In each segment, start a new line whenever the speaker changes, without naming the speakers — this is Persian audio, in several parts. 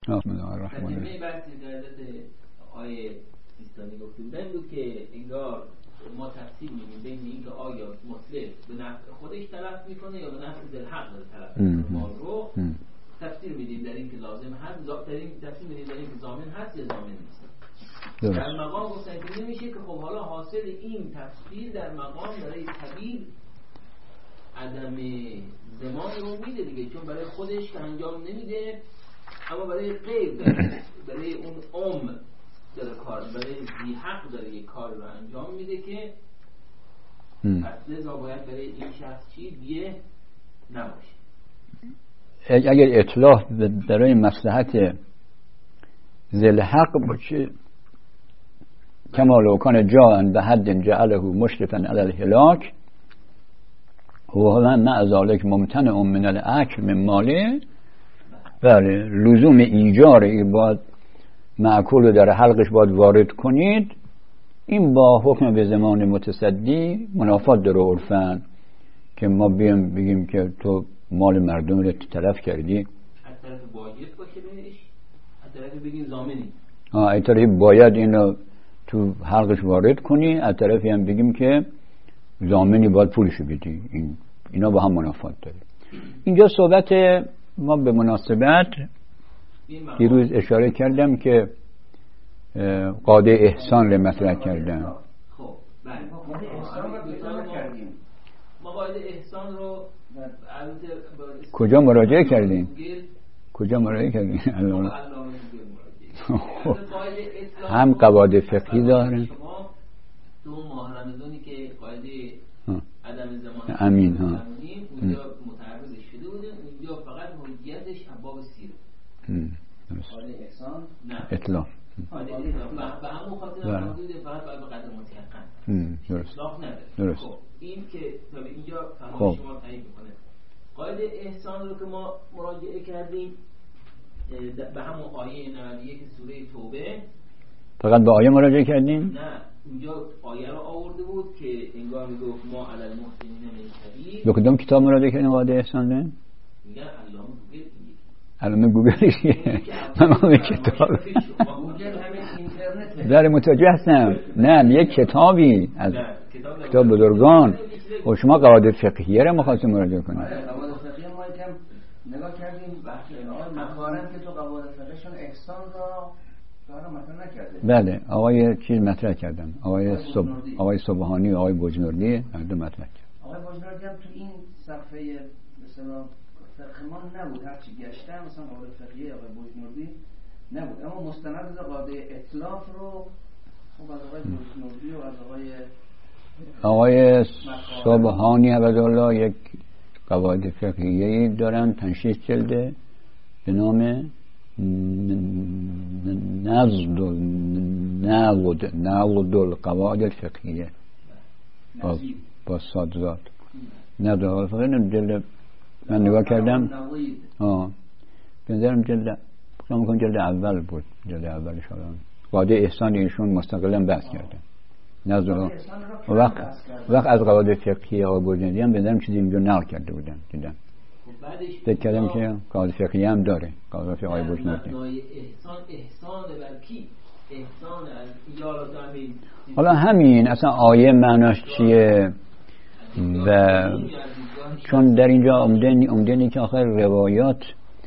بسم الله الرحمن الرحیم.
تکمیل بحثی در حضرت آیه سیستانی گفته بودن بود که انگار ما تفسیر می‌دیم بین اینکه آیا مطلق به نفع خودش تلف میکنه یا به نفع ذوالحق داره تلف میکنه، ما رو تفسیر میدیم در اینکه لازم هست، در این تفسیر میدیم در اینکه ضامن هست یا ضامن نیست. در مقام گفتن که نمیشه که خب حالا حاصل این تفسیر در مقام برای طبیب عدم زمان رو میده دیگه، چون برای خودش که انجام نمیده اما برای غیر برای اون داره کار، برای ذی حق داره یک کار رو انجام میده که پس لذا باید برای این شخص چی بیه نباشه.
اگر اطلاع برای مصلحت ذی حق باشه کما لو کان جاء به حد جعله مشرفا علی الهلاک و هو مع ذلك ممتنع من الاكل من ماله، بله لزوم ایجار این باید معکول رو در حلقش باید وارد کنید، این با حکم به زمان متصدی منافات داره عرفاً که ما بگیم که تو مال مردم رو تلف کردی،
از طرف واجب باشه بهش، از طرف بگیم ضامنی،
از طرف باید اینو تو حلقش وارد کنی، از طرفی هم بگیم که ضامنی باید پولشو بدی. اینا با هم منافات داره. اینجا صحبت ما به مناسبت دیروز اشاره کردم که قاعده احسان رو مطرح کردم.
خب بله قاعده احسان رو کردیم. ما قاعده احسان رو
کجا مراجعه کردیم؟ هم قواعد فقهی دارن،
تو ماه رمضانی که قاعده عدم زمان
امین ها
اونجا متعرض شده بوده، اونجا فقط حجیتش ابواب سیر. قاعده احسان نه
اطلاق
قاعده اطلاق به همون خاطر محدود فقط باید به قدر متيقن
درست
اطلاق نداره.
درست.
خب این که تا به اینجا فهم شما تعیین میکنه. قاعده احسان رو که ما مراجعه کردیم به همون آیه 91 سوره توبه.
فقط به آیه مراجعه کردیم؟
نه اونجا آیه رو آورده بود که انگار میگفت ما علی المحسنین من سبیل.
به کدوم کتاب مراجعه کردیم قاعده احسان رو؟
میگن
علامه گوگلشه. من کتاب در متوجه هستم. نه یک کتابی از کتاب بزرگان و شما قواعد فقهیه رو مخواستیم مراجعه کنیم.
قواعد فقهیه ما یکم نگاه کردیم بحث مقارن که تو قواعد فقهشون احسان را مطرح نکرده.
بله آقای چیز مطرح کردن، آقای صبحانی و آقای بجنوردی مردم مطرح کرد.
آقای بجنوردی هم تو این صفحه مثلا فقهمان نبود، هرچی گشتم مثلا قواعد فقهیه آقای بجنوردی نبود، اما مستند قاعده اطلاق رو خب از آقای بجنوردی و از
آقای صبحانی عبدالله یک قواعد فقهیه‌ای دارن 5-6 جلده به نام نقد القواعد الفقهیه با صادزاد نقد القواعد الفقهیه. من نگاه کردم بنظرم جلد اول بود، جلد اولش قاعده احسان ایشون مستقلا بحث کردن. نظر وقت از قواعد فقهی آقای بجنوردی هم بنظرم چیزی اینجا نقل کرده بودن دیدم. فکر کردم که قواعد فقهی هم داره قواعد فقهی آقای بجنوردی.
احسان بر کی؟ احسان یارو زمین.
حالا همین اصلا آیه معناش چیه؟ و چون در اینجا عمدنی که آخر روایات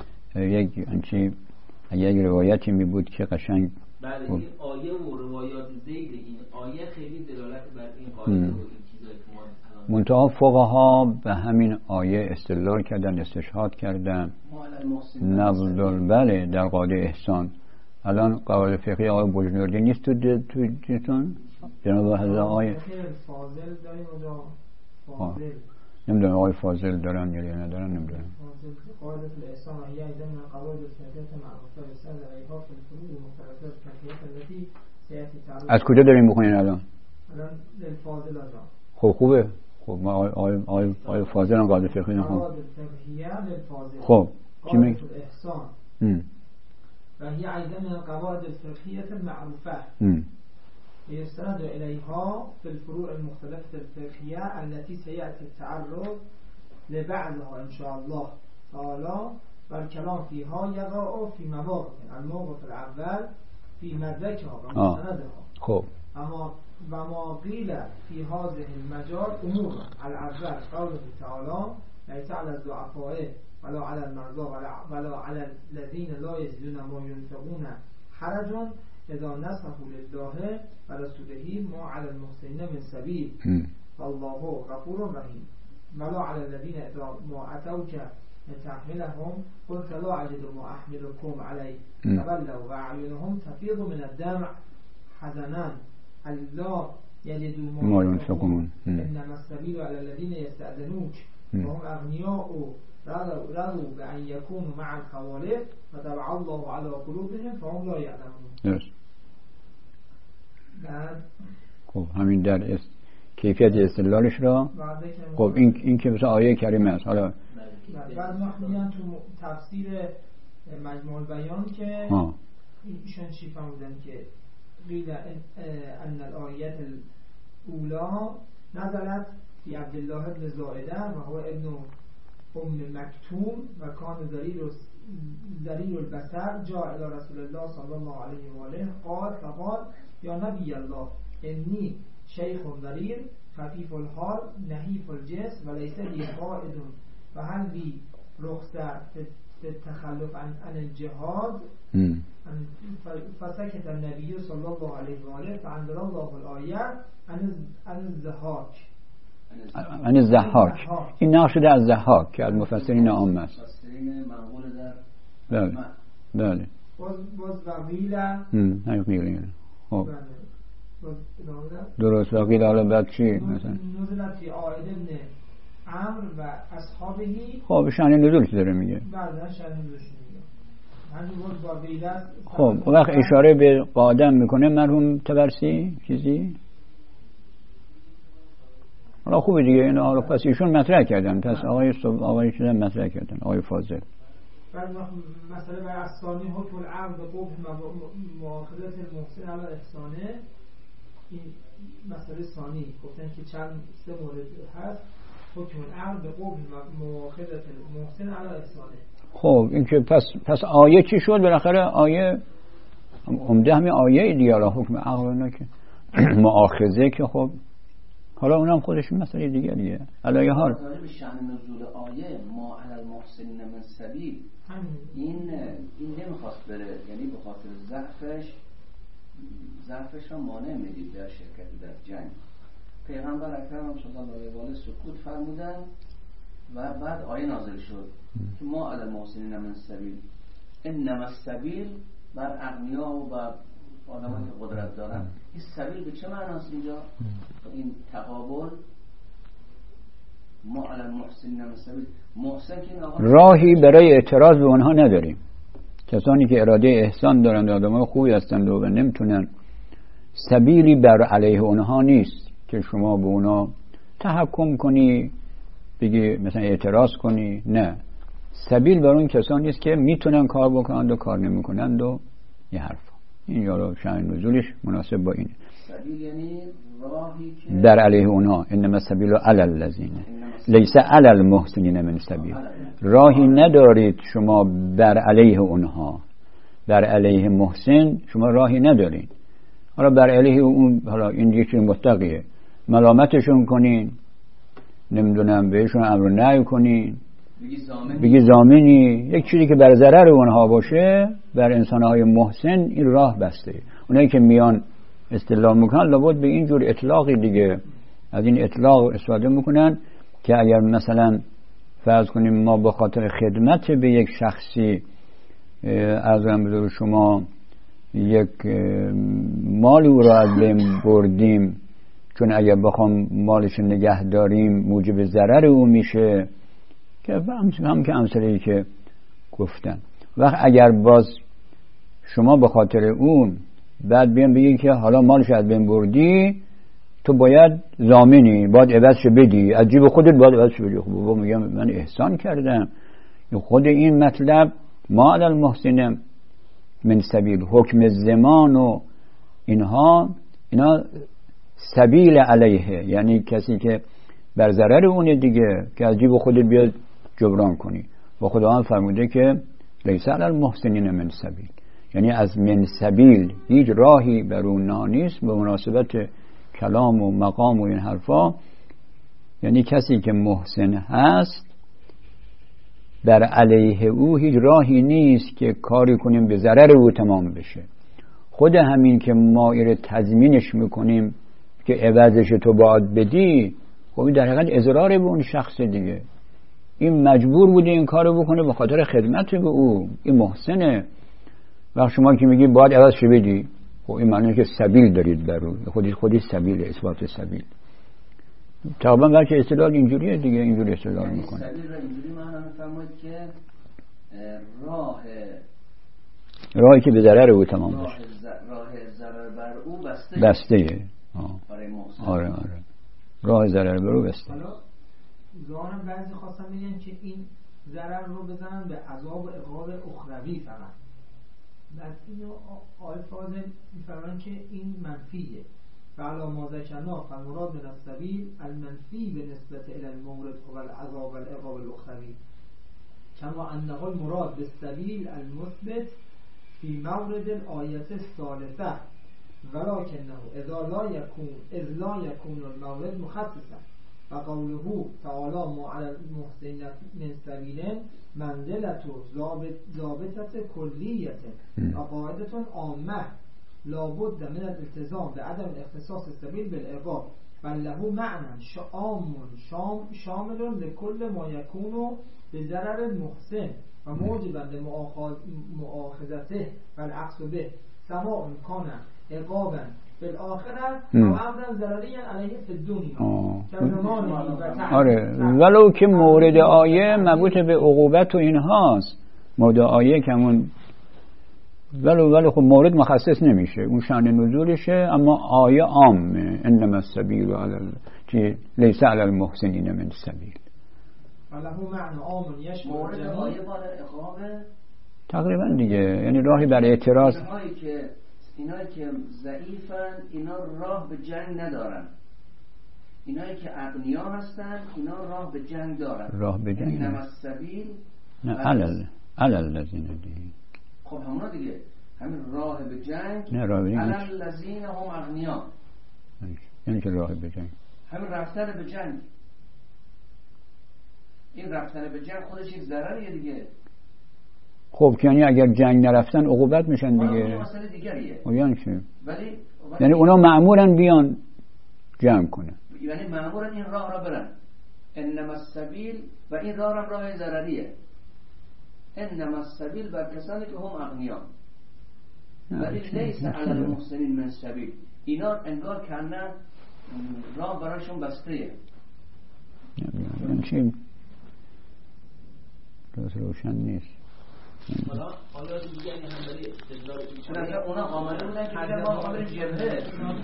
یک روایتی می بود که قشنگ
بله این آیه و روایات زید این آیه خیلی دلالت بر این قاعده و این چیزایی که ما
منتها فقها به همین آیه استدلال کردن، استشهاد کردن. نبضل بله در قاعده احسان. الان قواعد فقهی آقای بجنوردی نیست تو جتون جناب حضرت آقای
فاضل داریم اونجا
نمیدونم آقای فاضل دارن یا ندارن نمیدونم.
قاعده الاحسان هي ايضا من قواعد الفقهيه المعروفه يسال عليها في الفروع المختلفه الفقهيه التي سياتي تعرض.
از کجا داریم میخونین الان؟
الان للفاضل آجا.
خب خوبه. خب ما آقای فاضل هم قاعده فقهی نخون.
قواعد الفقهيه للفاضل.
خب چی میگی؟
الاحسان و هي ايضا من القواعد الفقهيه المعروفه يستند إليها في الفروع المختلفة الفقهية التي سيأتي التعرض لبعضها إن شاء الله تعالى و الکلام فیها یقع فی مواقع الموقف الاول فی مدرکها و مستندها.
خب
اما و ما قیل فی هذه المجال امور الاول قوله تعالی لیس علی الضعفاء ولا علی المرضى ولا علی الذین لا یجدون ما ينفقون حرج اذا نصحوا لله و رسوله ما علی المحسنین من سبیل والله غفور رحیم ولا علی الذین اذا ما اتوک لتحملهم قلت لا اجد ما احملكم علیه تولوا واعینهم تفیض من الدمع حزنا الله یجدوا ما ينفقون انما السبیل علی الذین یستأذنوک وهم اغنیاء رضوا بأن يكونوا مع الخوالق وطبع الله على قلوبهم فهم لا يعلمون.
خب همین در کیفیت استدلالش را. خب این که مثلا آیه کریمه است. حالا
بعد ما میگن تو تفسیر مجموع البیان که ایشون چی فهمیدن که قیل ان الآیه الاولی نزلت فی عبدالله ابن زائده و هو ابن ام مکتوم و کان ذلیل البصر جاء الى رسول الله صلی الله علیه و آله فقال یا نبی الله انی شیخ ذلیل خفیف الحال نحیف الجسم و لیس لی قائد و هل بی رخصه فی التخلف عن الجهاد فسکت النبی صلی الله علیه و آله فانزل الله الآیه عن الضحاک.
عن الضحاک این نقش شده از ضحاک که از مفسرین عام است.
مفسرین منقول
در بله
باز وقیله
خب درست وقیل. حالا بعد چی مثلا
نزلت فی عائد ابن عمرو و اصحابهی.
خب شأن نزولش داره میگه.
بله شأن نزولش میگه همین باز وقیله.
خب وقت اشاره به قادم میکنه مرحوم تبرسی چیزی. حالا خوبه دیگه اینا رو پس ایشون مطرح کردن، پس آقای چیزا مطرح کردن، آقای فاضل.
بعد مسئله بر اصانی حکم العقد به قبح مؤاخذت المحسن علی احسانه، این مسئله ثانی گفتن که چند سه مورد هست حکم العقد به قبح مؤاخذت المحسن علی احسانه.
خب این که پس آیه چی شد بالاخره؟ آیه عمده همین آیه دیگه، حکم عقد اینا که مؤاخذه که خب حالا اونم خودش مسئله دیگه دیگه. علاوه حال
به شأن نزول آیه ما علی المحسنین من سبیل این نمیخواست بره، یعنی به خاطر ضعفش هم مانع میدید در شرکت در جنگ. پیغمبر اکرم صلی الله علیه و آله سکوت فرمودن و بعد آیه نازل شد که ما علی المحسنین من سبیل انما السبیل بر اغنیا و بر آدمایی که قدرت دارن. این سبیل به چه معناست اینجا؟ این تقابل ما علی المحسنین من سبیل، محسن که
راهی برای اعتراض به اونها نداریم. کسانی که اراده احسان دارند آدمای خوبی هستند و نمیتونن، سبیلی بر علیه اونها نیست که شما به اونها تحکم کنی بگی مثلا اعتراض کنی. نه، سبیل بر اون کسانی است که میتونن کار بکنند و کار نمیکنند و یه حرف. این یارو شأن نزولش مناسب با اینه.
سبیل یعنی راهی که
در علیه اونها، انما السبیل علی الذین لیس علی المحسنین من سبیل. راهی ندارید شما بر علیه اونها، بر علیه محسن شما راهی ندارید. حالا بر علیه اون، حالا این یکی متقیه، ملامتشون کنین، نمیدونم بهشون امر نهی کنین، بگی زامنی، یک چیزی که بر ضرر اونها باشه بر انسانهای محسن، این راه بسته. اونایی که میان استدلال میکنن لابد به این جور اطلاقی دیگه از این اطلاق استفاده میکنن که اگر مثلا فرض کنیم ما به خاطر خدمت به یک شخصی از رمضان شما یک مالی او را از بین بردیم، چون اگر بخوام مالش نگه داریم موجب ضرر او میشه، که هم که امثله‌ای که گفتن. وقت اگر باز شما به خاطر اون بعد بیان بگی که حالا مالش از بین بردی تو باید ضامنی، باید عوضش بدی، از جیب خودت باید عوضش بدی. خب بابا میگم من احسان کردم. خود این مطلب ما علی المحسنین من سبیل، حکم زمان و اینا سبیل علیه، یعنی کسی که بر ضرر اونه دیگه که از جیب خودت بیاد جبران کنی. و خداوند فرموده که لیس علی المحسنین من سبیل، یعنی از من سبیل هیچ راهی بر اون نیست به مناسبت کلام و مقام و این حرفا. یعنی کسی که محسن هست در علیه او هیچ راهی نیست که کاری کنیم به ضرر او تمام بشه. خود همین که ما ایره تضمینش میکنیم که عوضش تو باید بدی، خب در حقیقت اضرار به اون شخص دیگه. این مجبور بوده این کارو بکنه به خاطر خدمت به او، این محسنه. وقت شما که میگی باید عوضش بدی، خب این معنی که سبیل دارید بر او، خودی سبیل، اثبات سبیل. تقریبا بلکه استدلال اینجوریه دیگه، اینجوری استدلال میکنه.
سبیل را اینجوری معنی میفرماید که
راهی که به ضرر او تمام بشه،
راه ضرر بر او
بسته.
آره
راه ضرر بر او بسته.
حالا ظاهرا بعضی خواستن بگن که این ضرر رو بزنن به عذاب و عقاب اخروی فقط. بعد اینو آقای فاضل میفرمایند که این منفیه. فعلا ما ذکرنا فالمراد من السبیل المنفی به نسبت الى المورد و العذاب و العقاب الاخروی، کما انه المراد بالسبیل المثبت في مورد الآیت الثالثه ولكنه اذ لا يكون المورد مخصصا فقوله تعالى ما على المحسنين من سبيل منزلة ضابطة كلية وقاعدة عامة لا بد من الالتزام بعدم الاختصاص السبيل بالعقاب بل له معنى شامل لكل ما يكون بضرر المحسن وموجبا لمؤاخذته والعكس به سواء كان عقابا في الآخرة و امرا ضرريا عليه في الدنيا.
آره، ولو که مورد آیه مربوط به عقوبت و اینهاست، مورد آیه که همون ولو خب مورد مخصص نمیشه، اون شأن نزولشه، اما آیه عامه. انما السبیل علی لیس علی المحسنین من سبیل.
وله معنی عام یشمل
مورد آیه بار عقاب
تقریبا دیگه، یعنی راهی برای اعتراض.
اینایی که ضعیفن اینا راه به جنگ ندارن، اینایی که اغنیا هستن اینا راه به جنگ دارن.
راه به جنگ
انما السبیل
نه علل الذین دیگه.
خب همونا دیگه، همین راه به جنگ.
نه راه به جنگ
علل الذین هم اغنیا،
یعنی که راه به جنگ
همین رفتن به جنگ. این رفتن به جنگ خودش یک ضرریه دیگه.
خب یعنی اگر جنگ نرفتن عقوبت میشن دیگه.
اون مسئله دیگریه.
یعنی چی؟
ولی
یعنی اونا مأمورن بیان جمع کنن،
یعنی مأمورن این راه را برن. انما السبیل و این راه هم راه ضرریه. انما السبیل بر کسانی که هم اغنیا، ولی لیس علی المحسنین من سبیل. اینا انگار کنه راه برایشون بسته.
یعنی چی؟ روشن نیست.
حالا دیگه هم داری استدلال
چون اونا آمده بودن که ما آمده جبهه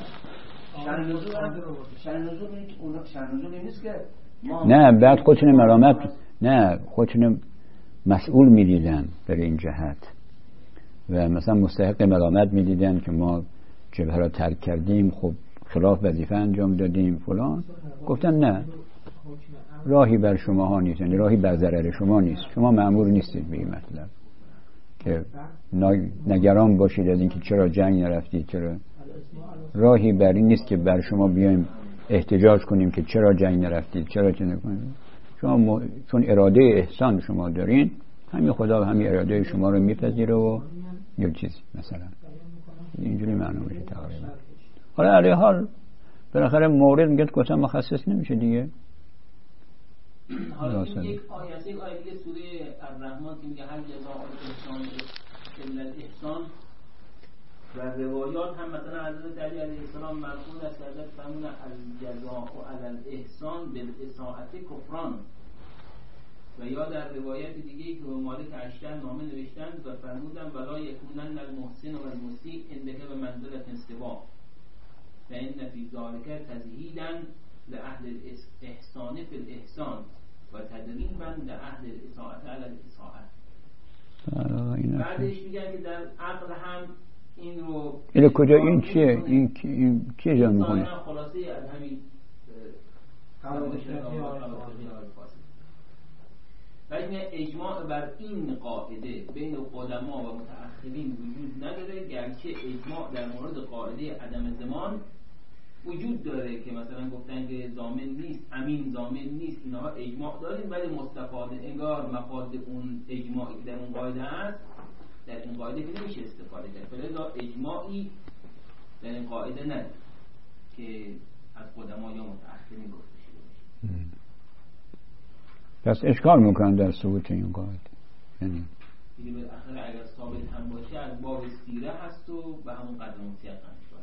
شأن نزول نیست که ما
نه بعد خودشون مرامت، نه خودشون مسئول میدیدن در این جهت و مثلا مستحق مرامت میدیدن که ما جبهه را ترک کردیم، خب خلاف وظیفه انجام دادیم فلان. گفتن نه، راهی بر شما ها نیست، یعنی راهی بر ضرر شما نیست، شما مأمور نیستید به این مطلب که نگران باشید از اینکه چرا جنگ نرفتید، چرا راهی بر این نیست که بر شما بیایم احتجاج کنیم که چرا جنگ نرفتید، چرا چه نکنید. شما چون اراده احسان شما دارین، همین خدا و همین اراده شما رو میپذیره و یک چیز مثلا اینجوری معنا میشه تقریبا. حالا علی حال بالاخره مورد میگه گفتم مخصص نمیشه دیگه.
حالا این یک آیه دیگه سوره الرحمن که میگه هل جزاء الاحسان الا الاحسان، و روایات هم مثلا حضرت علی علیه السلام مرفوع است از فرمون الجزاء علی الاحسان بالاساءة کفران، و یا در روایت دیگه که به مالک اشتر نامه نوشتند و فرمودن ولا یکونن المحسن و المسیء عندک به منزلة سوا و ان فی ذلک تزهیدا لأهل الاحسان فی الاحسان و تدریبا لأهل الاساءة علی الاساءة. بعدش میگن که در عقل هم این رو
این کجا این چیه؟ این چیه جا میکنه؟
خلاصه از همین ولی اجماع بر این قاعده بین قدما و متأخرین وجود نداره، گرچه اجماع در مورد قاعده عدم زمان وجود داره که مثلا گفتن که ضامن نیست، امین ضامن نیست، اینها اجماع داریم، ولی مستفاده انگار مفاد اون اجماعی که در اون قاعده هست در این قاعده که نمیشه استفاده کرد، لذا اجماعی در این قاعده نداره که از قدما یا متأخرین گفته شده باشه.
پس اشکال میکنن در ثبوت این قاعده، یعنی
دیگه بالاخره اگر ثابت هم باشه از باب سیره هست و به همون قدر مطلق هم شد.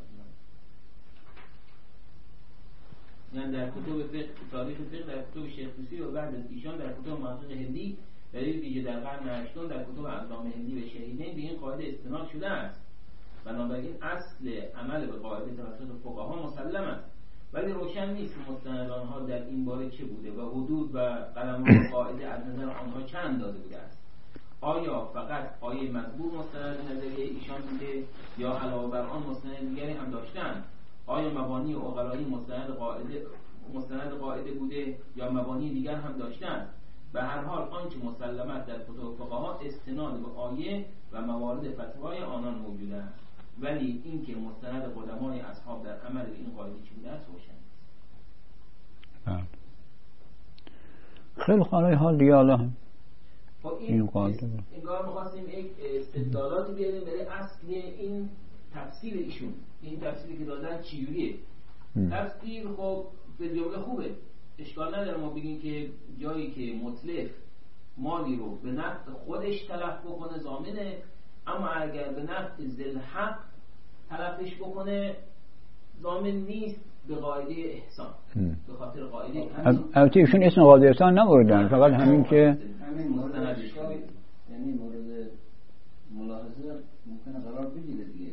یعنی در کتب فقه، تاریخ فقه، در کتب شیخ طوسی و بعد از ایشان در کتب محقق هندی، در ویژه در قرن هشتم در کتب اقدام هندی و شهیدین به این قاعده استناد شده است. بنابراین اصل عمل به قاعده توسط فقها مسلم است، ولی روشن نیست مستند آنها در این باره چه بوده و حدود و قلم‌های قاعده از نظر آنها چند داده بوده است. آیا فقط آیه مذکور مستند نظریه ایشان بوده یا علاوه بر آن مستند دیگری هم داشتند؟ آیا مبانی عقلایی مستند قاعده بوده یا مبانی دیگر هم داشتند؟ به هر حال آنچه مسلمت در کتب فقها استناد به آیه و موارد فتوای آنان موجوده است، ولی اینکه مستند قدمای اصحاب در عمل به این قاعده چه بوده است روشن نیست.
خیلی خالی حال دیگه الله
این قاعده انگار می‌خواستیم یک استدلالاتی بیاریم برای اصل این تفسیر ایشون. این تفسیری که دادن چجوریه؟ تفسیر خب به جمله خوبه، اشکال نداره ما بگیم که جایی که متلف مالی رو به نفع خودش تلف بکنه ضامنه، اما اگر به نفع ذوالحق تلفش بکنه ضامن نیست به قاعده احسان. به خاطر قاعده
البته ایشون اسم قاعده احسان نبردن، فقط همین که
همین مورد یعنی مورد ملاحظه ممکنه قرار بگیره دیگه.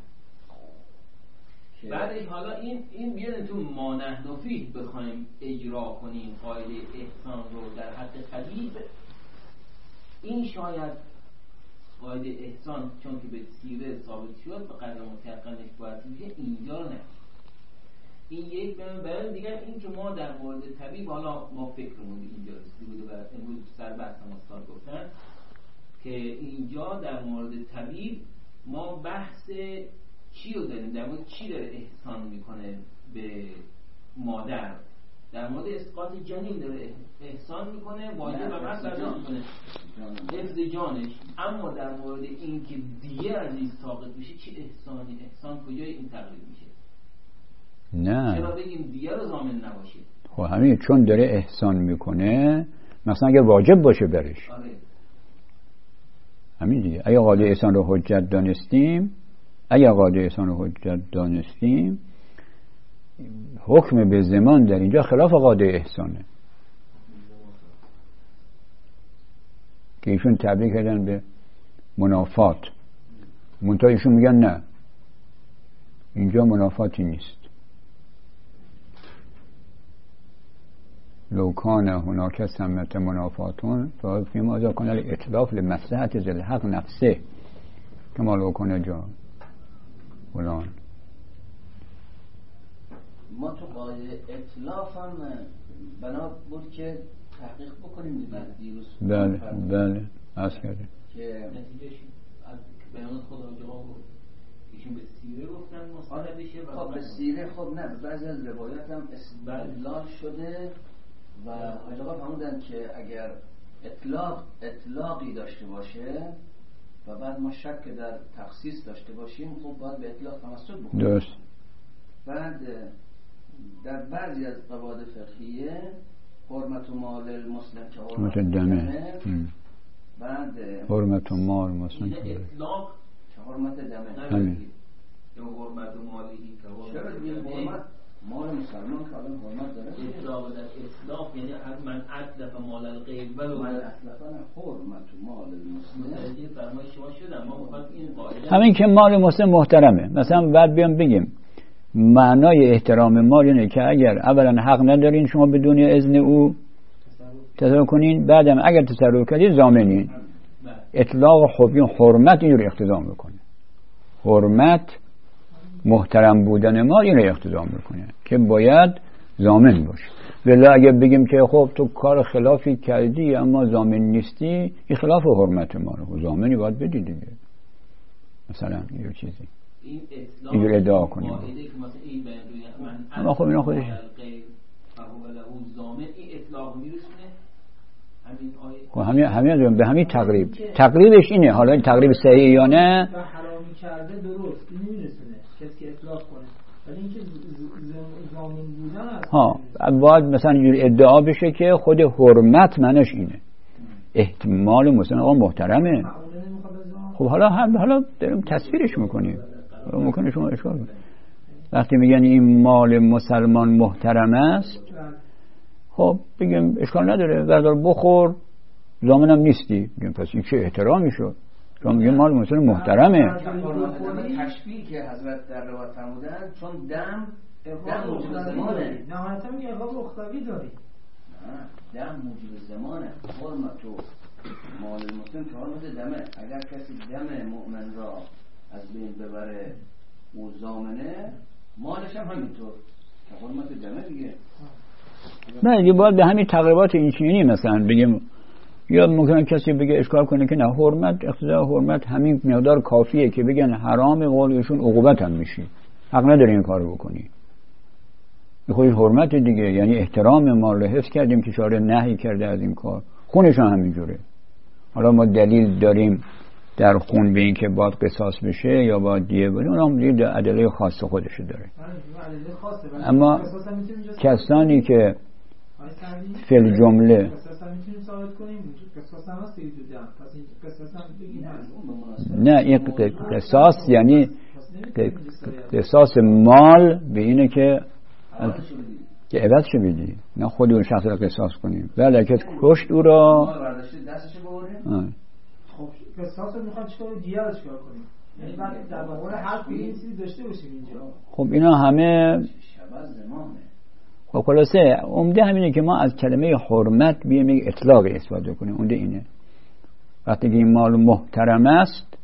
بعدش حالا این بیاریم تو مانع نفی بخوایم اجرا کنیم قاعده احسان رو در حد قریب، این شاید قاعده احسان چون که به سیره ثابت شد به قدر متقنش باید میشه اینجا نه. این یک برای دیگر این که ما در مورد طبیب، حالا ما فکرمون اینجا رسیده و امروز سر بحث هم استاد گفتن که اینجا در مورد طبیب ما بحث چی رو داریم؟ در مورد چی داره احسان میکنه به مادر؟ در مورد اسقاط جنین داره احسان میکنه، واجب و بس برداشت میکنه حفظ جانش. اما در مورد این که دیه عزیز ساقط بشه چه احسانی؟ احسان کجای این تقریب میشه؟
نه
چرا بگیم دیه رو ضامن نباشه؟
خب همین چون داره احسان میکنه، مثلا اگر واجب باشه برش.
آره.
همین دیگه. اگه قاعده احسان رو حجت دانستیم، حکم به زمان در اینجا خلاف قاعده احسانه که ایشون تبدیل کردن به منافات. منتها ایشون میگن نه، اینجا منافاتی نیست. لو کان هناک ثمة منافاتون فیما اذا کان الاطلاف لمصلحة ذی الحق نفسه کما لو کان جا فلان.
ما تو قاعده اطلاف هم بنا بود که تحقیق بکنیم دیروز.
بله عرض کردیم
که نتیجهش از بیان خدا جواب بود. ایشون به سیره گفتن مستند بشه و
خب به سیره خب نه، بعضی از روایات هم استدلال شده و حاج آقا فرمودن که اگر اطلاقی داشته باشه و بعد ما شک در تخصیص داشته باشیم، خب باید به اطلاق تمسک بکنیم.
درست.
بعد در بعضی از قواعد فقهیه حرمت مال المسلم که حرمت دمه، بعد
حرمت مال مسلم
اطلاق
که حرمت دمه،
همین
یا حرمت مالی که
حرمت دمه، مال مسلمان که الان حرمت داره.
اطلاق در اطلاق یعنی من اتلف مال الغیر ولو
من اتلفن حرمت مال المسلم.
این فرمایش شما شدن، ما میخوایم این قاعده
همین که مال مسلم محترمه. مثلا بعد بیام بگیم معنای احترام مال اینه که اگر اولا حق ندارین شما بدون اذن او تصرف کنین، بعدم اگر تصرف کردین ضامنین. اطلاق خب حرمت این رو اقتضا میکنه، حرمت محترم بودن مال این رو اقتضا میکنه که باید ضامن باشه. ولی اگه بگیم که خب تو کار خلافی کردی اما ضامن نیستی، این خلاف حرمت ما رو، ضامنی باید بدی دیگه. مثلا یه چیزی اینجور ادعا کنیم. اما خب اینا خودش خب همین به همین تقریبش اینه. حالا این تقریب صحیح یا نه
و حرامی کرده درست این نمیرسونه کسی که اطلاق کنه، ولی اینکه ضامن بودن هست
ها باید مثلا اینجور ادعا بشه که خود حرمت منش اینه، احتمال مثلا آقا محترمه. خب حالا داریم تصویرش میکنیم، ممکنه شما اشکال کنید وقتی میگن این مال مسلمان محترم است، خب بگیم اشکال نداره بردار بخور، ضامنم نیستی. بگیم پس این چه احترامی شد؟ شما میگن مال مسلمان محترمه.
تشبیه که حضرت در روایت فرمودن چون دم موجب زمانه،
نهایتا میگه اقاب اختوی داری،
دم موجب زمانه. حرمت و مال مسلم که حرمت دمه، اگر کسی دم مؤمن را از بین ببره او ضامنه، مالش هم همینطور که حرمت دمه دیگه.
نه دیگه باید به همین تقریبات این چینی مثلا بگیم، یا ممکنه کسی بگه اشکال کنه که نه حرمت اقتضای حرمت همین مقدار کافیه که بگن حرام قولشون عقوبت هم میشی، حق نداری این کارو بکنی. این خودش حرمت دیگه، یعنی احترام ما رو حفظ کردیم که شارع نهی کرده از این کار. خونش هم همینجوره. حالا ما دلیل داریم در خون به این که باید قصاص بشه یا باید دیه بدیم، اون هم دیگه ادله خاص خودش داره. اما کسانی که فی الجمله نه این قصاص یعنی قصاص مال به اینه که عوض شو بدی، نه خودی اون شخص را قصاص کنیم. ولی اگه کشت او را
خب قصاص رو میخواد چیکار دیگه رو چیکار کنیم؟ یعنی بعد در واقع هر این چیزی داشته باشیم اینجا.
خب اینا همه خب خلاصه عمده همینه که ما از کلمه حرمت بیایم یک اطلاق استفاده کنیم. عمده اینه وقتی که این مال محترم است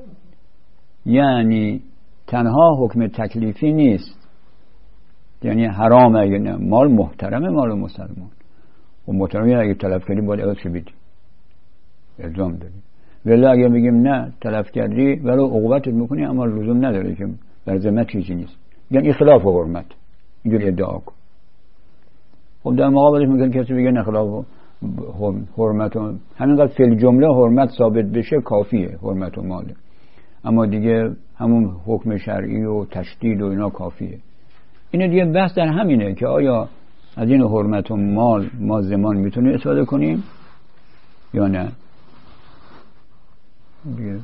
یعنی تنها حکم تکلیفی نیست، یعنی حرامه، یعنی مال محترمه، مال مسلمان و محترمه اگه تلف کردی باید عوض بدی، الزام داری. ولی اگه بگیم نه تلف کردی ولی عقوبتت میکنی اما لزوم نداره که در ذمت چیزی نیست، یعنی خلاف حرمت، اینجوری ادعا کن. خب در مقابلش میگن کسی بگه نه خلاف حرمت و همینقدر فی الجمله حرمت ثابت بشه کافیه، حرمت و مال، اما دیگه همون حکم شرعی و تشدید و اینا کافیه. اینه دیگه بحث در همینه که آیا از این حرمت و مال ما زمان میتونیم استفاده کنیم یا نه دیگه.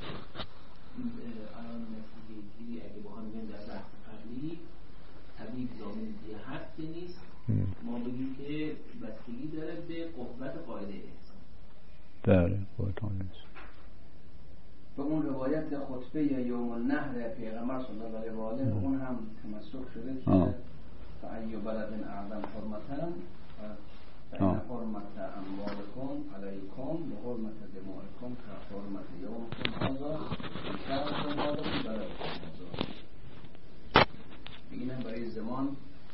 ما بگیم که بستگی داره به قوت قاعده احسان.
بله قوتان نیست.
به اون روایت خطبه یوم النحر پیغمبر صلی الله علیه و آله به اون هم تمسک شده که فأی بلد اعظم حرمتن فإن حرمت اموالکم علیکم و حرمت دمائکم که حرمت یومکم هذا شهرکم هذا فی بلدکم. این هم برای زمان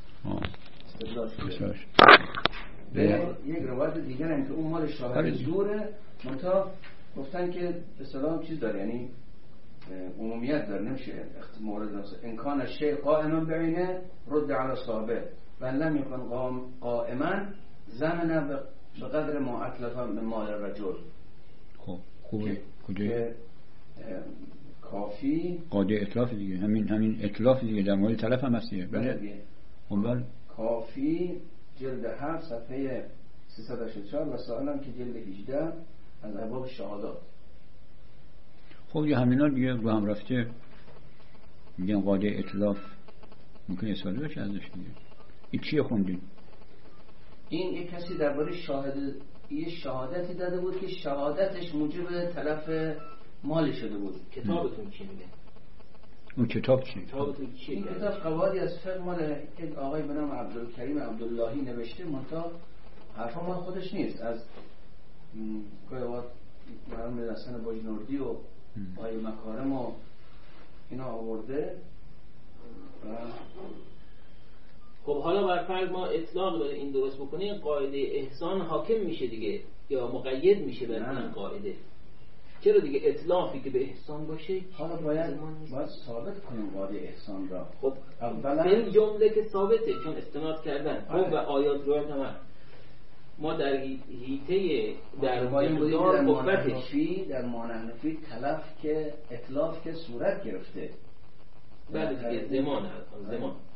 یک روایت دیگر هم که اون مال شاهد زوره منتها گفتن که به سلام چیز داره، یعنی عمومیت داره، نمیشه مورد امکان شیء قائما بعینه رد علی صاحبه و لم یکن قائما زمن به قدر ما اتلف من مال الرجل.
خب خوبه کجا
کافی
قاعده اتلاف دیگه، همین اتلاف دیگه در مورد تلف هم هستیه. بله اول
کافی جلد 7 صفحه 384 و سائلم که جلد 18 از ابواب شهادات.
خب یه همینا دیگه رو هم رفته میگن قاعده اتلاف ممکن استفاده بشه ازش دیگه. این چیه خوندین؟
این یک کسی درباره یه شهادتی داده بود که شهادتش موجب تلف مال شده بود.
کتابتون چی میگه؟
اون کتاب چی؟
این کتاب قواعدی از فقه مال یک آقای به نام عبدالکریم عبداللهی نوشته، منتها حرفا مال خودش نیست، از گاهی وقت مرحوم حسن باجنوردی و آقای مکارم و اینا آورده و
خب حالا بر فرض ما اطلاق برای این درست بکنیم، قاعده احسان حاکم میشه دیگه یا مقید میشه بر این قاعده؟ چرا دیگه اطلافی که به احسان باشه
حالا باید ثابت کنیم قاعده احسان را.
خب
اولا
این جمله که ثابته چون استناد کردن خب و آیات روایت هم ما در حیطه در مقدار قوتش
در مانحنفی تلف که اطلاف که صورت گرفته
بعد دیگه زمان